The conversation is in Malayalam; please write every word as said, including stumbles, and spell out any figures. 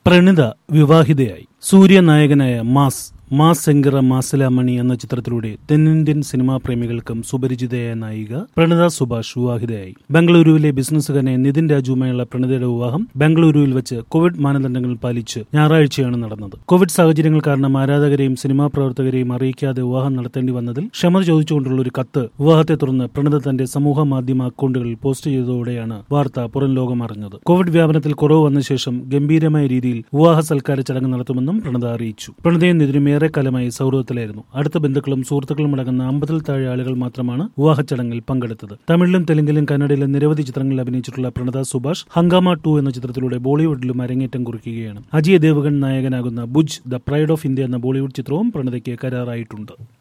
പ്രണിത വിവാഹിതയായി. സൂര്യ നായകനായ മാസ് മാസ് ശങ്കര മാസലാമണി എന്ന ചിത്രത്തിലൂടെ തെന്നിന്ത്യൻ സിനിമാ പ്രേമികൾക്കും സുപരിചിതയായ നായിക പ്രണിത സുഭാഷ് വിവാഹിതയായി. ബംഗളൂരുവിലെ ബിസിനസ്സുകാരനെ നിതിൻ രാജുവുമായുള്ള പ്രണിതയുടെ വിവാഹം ബംഗളൂരുവിൽ വെച്ച് കോവിഡ് മാനദണ്ഡങ്ങൾ പാലിച്ച് ഞായറാഴ്ചയാണ് നടന്നത്. കോവിഡ് സാഹചര്യങ്ങൾ കാരണം ആരാധകരെയും സിനിമാ പ്രവർത്തകരെയും അറിയിക്കാതെ വിവാഹം നടത്തേണ്ടി വന്നതിൽ ക്ഷമ ചോദിച്ചുകൊണ്ടുള്ള ഒരു കത്ത് വിവാഹത്തെ തുടർന്ന് പ്രണിത തന്റെ സമൂഹ മാധ്യമ അക്കൗണ്ടുകളിൽ പോസ്റ്റ് ചെയ്തതോടെയാണ് വാർത്ത പുറം ലോകം അറിഞ്ഞത്. കോവിഡ് വ്യാപനത്തിൽ കുറവ് വന്ന ശേഷം ഗംഭീരമായ രീതിയിൽ വിവാഹ സൽക്കാര ചടങ്ങ് നടത്തുമെന്നും പ്രണിത അറിയിച്ചു. പ്രണിതയും നിതിനും ഏറെക്കാലമായി സൗഹൃദത്തിലായിരുന്നു. അടുത്ത ബന്ധുക്കളും സുഹൃത്തുക്കളും അടങ്ങുന്ന അമ്പതിൽ താഴെ ആളുകൾ മാത്രമാണ് വിവാഹ ചടങ്ങിൽ പങ്കെടുത്തത്. തമിഴിലും തെലുങ്കിലും കന്നഡയിലും നിരവധി ചിത്രങ്ങളിൽ അഭിനയിച്ചിട്ടുള്ള പ്രണിത സുഭാഷ് ഹംഗാമ ടു എന്ന ചിത്രത്തിലൂടെ ബോളിവുഡിലും അരങ്ങേറ്റം കുറിക്കുകയാണ്. അജയ് ദേവ്ഗൺ നായകനാകുന്ന Bhuj the pride of India എന്ന ബോളിവുഡ് ചിത്രവും പ്രണിതയ്ക്ക് കരാറായിട്ടുണ്ട്.